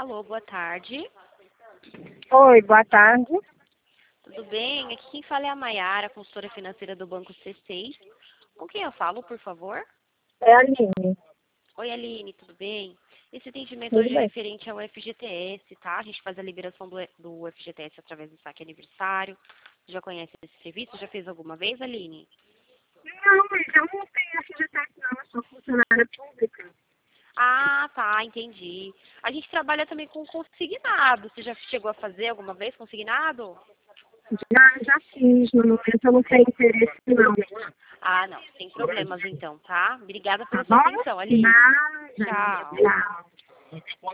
Alô, boa tarde. Oi, boa tarde. Tudo bem? Aqui quem fala é a Maiara, consultora financeira do Banco C6. Com quem eu falo, por favor? É a Aline. Oi, Aline, tudo bem? Esse atendimento Tudo hoje é bem? referente ao FGTS, tá? A gente faz a liberação do FGTS através do saque aniversário. Já conhece esse serviço? Já fez alguma vez, Aline? Não, mas eu não tenho FGTS não, eu sou funcionária pública. Ah, tá, entendi. A gente trabalha também com consignado. Você já chegou a fazer alguma vez consignado? Já fiz, no momento eu não tenho interesse não. Ah, não, sem problemas então, tá? Obrigada Tá pela sua bom? atenção, Aline. Nada. Tchau. Tchau.